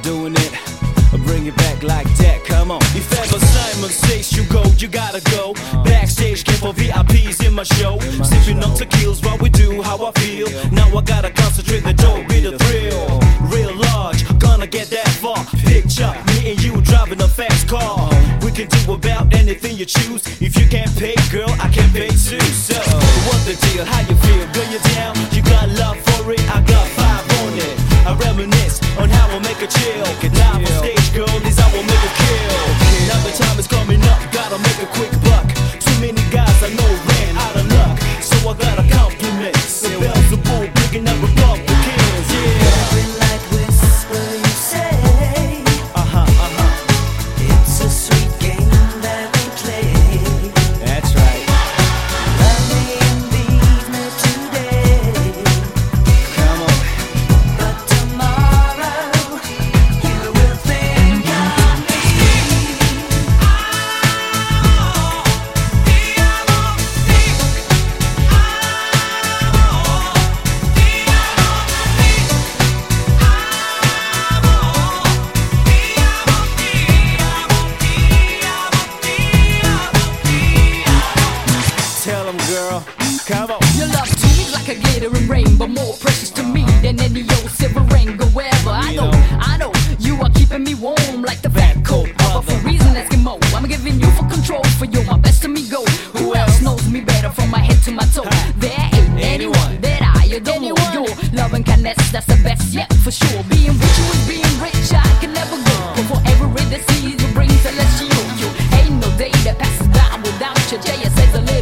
doing it. Bring it back like that, come on. If ever Simon says you go, you gotta go. Backstage, get for VIPs in my show. Sipping on tequilas while we do how I feel. Now I gotta concentrate, the dope be the thrill. Real large, gonna get that far. Picture me and you driving a fast car. We can do about anything you choose. If you can't pay, girl, I can pay too. So, what's the deal? How you feel? Girl, you down? You got love for it? I got five on it. I reminisce on how I make a chill. Live on stage, girl, is how I make a kill. Now the time is coming up, gotta make a quick buck. Too many guys I know ran out of luck, so I gotta compliment the bells of bull, picking up Republicans. Every night whisper you say, it's a sweet game that we play. That's right. Love me and leave me today, Come on. but tomorrow you will think of me. Tell them, girl. Come on. Your love to me like a glittering rainbow, more precious to me than any old silver ring or wherever I know, you are keeping me warm like the fat coat of a reason Eskimo. I'm giving you full control, for you're my best to me go. Who else knows me better from my head to my toe? There ain't anyone that I adore. Your love and kindness, that's the best, yeah, for sure. Being with you is being rich, I can never go. But for every day that sees you brings celestial. You ain't no day that passes by without you. Jaya says a